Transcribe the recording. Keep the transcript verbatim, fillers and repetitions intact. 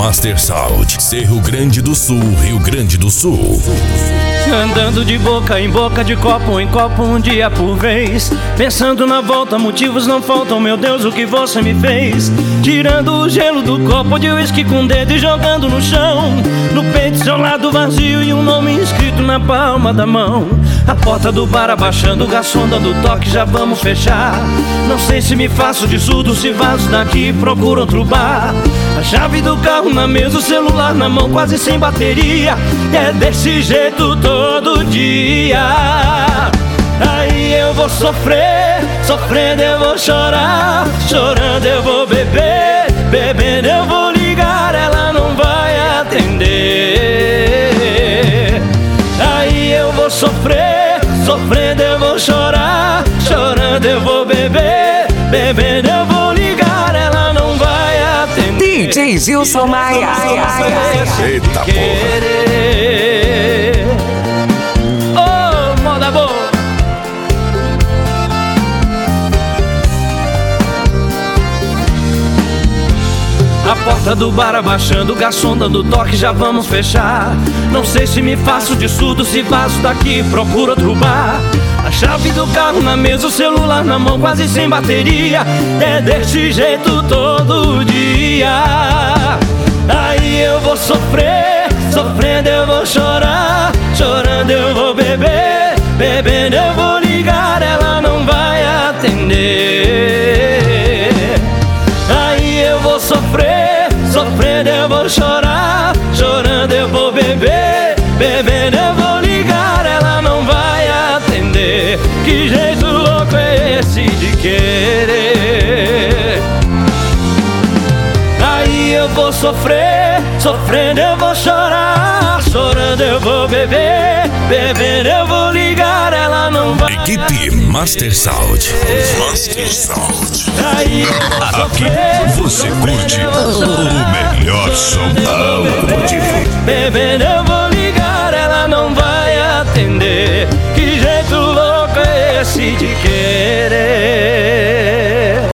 Master Sound, Cerro Grande do Sul, Rio Grande do Sul. Andando de boca em boca, de copo em copo, um dia por vez. Pensando na volta, motivos não faltam, meu Deus, o que você me fez? Tirando o gelo do copo de uísque com o dedo e jogando no chão. No peito, seu lado vazio e um nome escrito na palma da mão. A porta do bar abaixando, o garçom dando toque, já vamos fechar. Não sei se me faço de surdo, se vazo daqui, procuro outro bar. A chave do carro na mesa, o celular na mão, quase sem bateria. É desse jeito todo dia. Aí eu vou sofrer, sofrendo eu vou chorar, chorando eu vou beber, bebendo eu vou ligar, ela não vai atender. Aí eu vou sofrer, sofrendo eu vou chorar, chorando eu vou beber, bebendo eu vou ligar, ela não vai atender. D J Gilson Maia. Eita porra. Oh, moda boa. A porta do bar abaixando, o garçom dando toque, já vamos fechar. Não sei se me faço de surdo, se vazo daqui, procuro outro bar. A chave do carro na mesa, o celular na mão, quase sem bateria. É desse jeito todo dia. Aí eu vou sofrer, sofrendo eu vou chorar, chorando eu vou beber, bebendo eu vou ligar, ela não vai atender. Aí eu vou sofrer, sofrendo eu vou chorar, chorando eu vou beber, bebendo eu vou ligar, ela não vai atender. Que jeito louco é esse de querer? Aí eu vou sofrer, sofrendo eu vou chorar, chorando eu vou beber, bebendo eu vou ligar, ela não vai Equipe atender. Master Sound. Master Sound. Aí eu vou sofrer, Você curte sofrendo eu vou chorar, o melhor som automotivo. bebendo